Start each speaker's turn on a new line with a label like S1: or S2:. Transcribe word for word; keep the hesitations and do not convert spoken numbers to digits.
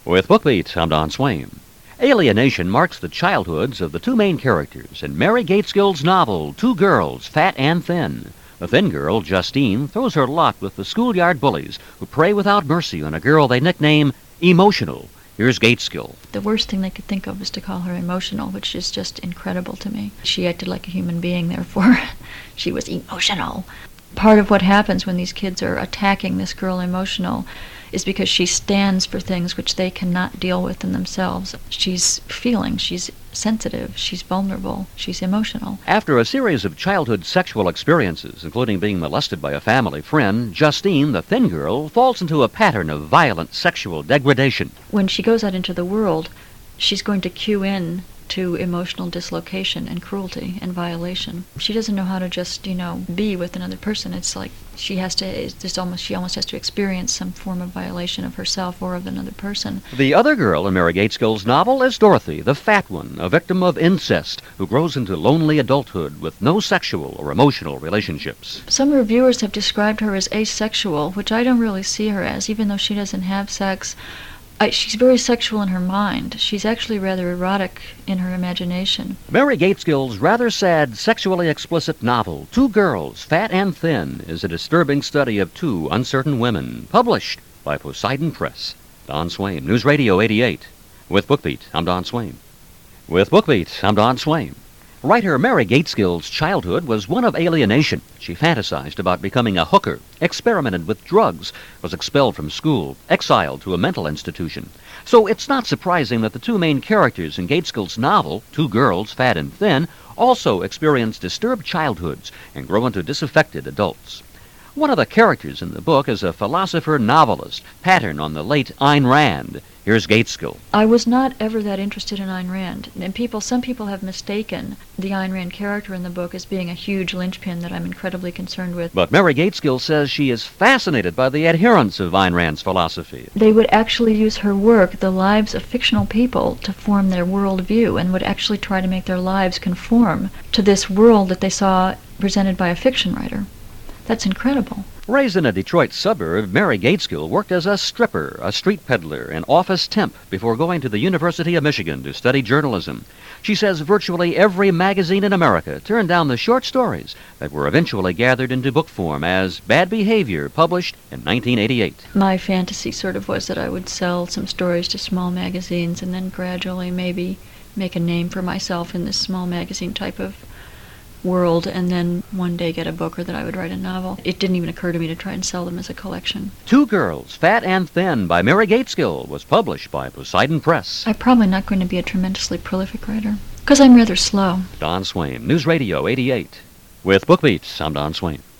S1: With BookBeat, I'm Don Swain. Alienation marks the childhoods of the two main characters in Mary Gaitskill's novel, Two Girls, Fat and Thin. The thin girl, Justine, throws her lot with the schoolyard bullies who prey without mercy on a girl they nickname Emotional. Here's Gaitskill.
S2: The worst thing they could think of was to call her emotional, which is just incredible to me. She acted like a human being, therefore she was emotional. Part of what happens when these kids are attacking this girl Emotional is because she stands for things which they cannot deal with in themselves. She's feeling, she's sensitive, she's vulnerable, she's emotional.
S1: After a series of childhood sexual experiences, including being molested by a family friend, Justine, the thin girl, falls into a pattern of violent sexual degradation.
S2: When she goes out into the world, she's going to cue in to emotional dislocation and cruelty and violation. She doesn't know how to just, you know, be with another person. It's like she has to, it's almost, she almost has to experience some form of violation of herself or of another person.
S1: The other girl in Mary Gaitskill's novel is Dorothy, the fat one, a victim of incest who grows into lonely adulthood with no sexual or emotional relationships.
S2: Some reviewers have described her as asexual, which I don't really see her as, even though she doesn't have sex. I, she's very sexual in her mind. She's actually rather erotic in her imagination.
S1: Mary Gaitskill's rather sad, sexually explicit novel, Two Girls, Fat and Thin, is a disturbing study of two uncertain women, published by Poseidon Press. Don Swain, News Radio eighty-eight. With BookBeat, I'm Don Swain. With BookBeat, I'm Don Swain. Writer Mary Gaitskill's childhood was one of alienation. She fantasized about becoming a hooker, experimented with drugs, was expelled from school, exiled to a mental institution. So it's not surprising that the two main characters in Gaitskill's novel, Two Girls, Fat and Thin, also experience disturbed childhoods and grow into disaffected adults. One of the characters in the book is a philosopher-novelist, pattern on the late Ayn Rand. Here's Gaitskill.
S2: I was not ever that interested in Ayn Rand. And people, some people have mistaken the Ayn Rand character in the book as being a huge linchpin that I'm incredibly concerned with.
S1: But Mary Gaitskill says she is fascinated by the adherents of Ayn Rand's philosophy.
S2: They would actually use her work, the lives of fictional people, to form their worldview and would actually try to make their lives conform to this world that they saw presented by a fiction writer. That's incredible.
S1: Raised in a Detroit suburb, Mary Gaitskill worked as a stripper, a street peddler, and office temp before going to the University of Michigan to study journalism. She says virtually every magazine in America turned down the short stories that were eventually gathered into book form as Bad Behavior, published in nineteen eighty-eight.
S2: My fantasy sort of was that I would sell some stories to small magazines and then gradually maybe make a name for myself in this small magazine type of world, and then one day get a book or that I would write a novel. It didn't even occur to me to try and sell them as a collection.
S1: Two Girls, Fat and Thin by Mary Gaitskill was published by Poseidon Press.
S2: I'm probably not going to be a tremendously prolific writer, because I'm rather slow.
S1: Don Swain, News Radio eighty-eight. With BookBeat, I'm Don Swain.